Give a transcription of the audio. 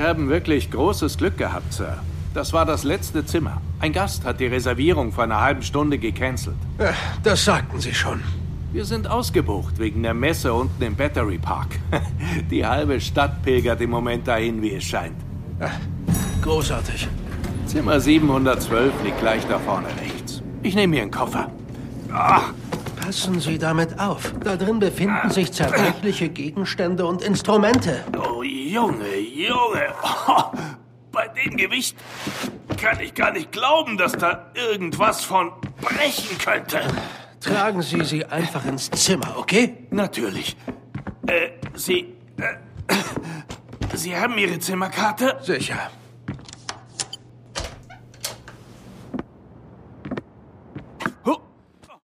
haben wirklich großes Glück gehabt, Sir. Das war das letzte Zimmer. Ein Gast hat die Reservierung vor einer halben Stunde gecancelt. Das sagten Sie schon. Wir sind ausgebucht wegen der Messe unten im Battery Park. Die halbe Stadt pilgert im Moment dahin, wie es scheint. Großartig. Zimmer 712 liegt gleich da vorne rechts. Ich nehme mir einen Koffer. Passen Sie damit auf. Da drin befinden sich zerbrechliche Gegenstände und Instrumente. Oh, Junge, Junge. Oh, bei dem Gewicht kann ich gar nicht glauben, dass da irgendwas von brechen könnte. Tragen Sie sie einfach ins Zimmer, okay? Natürlich. Sie haben Ihre Zimmerkarte? Sicher.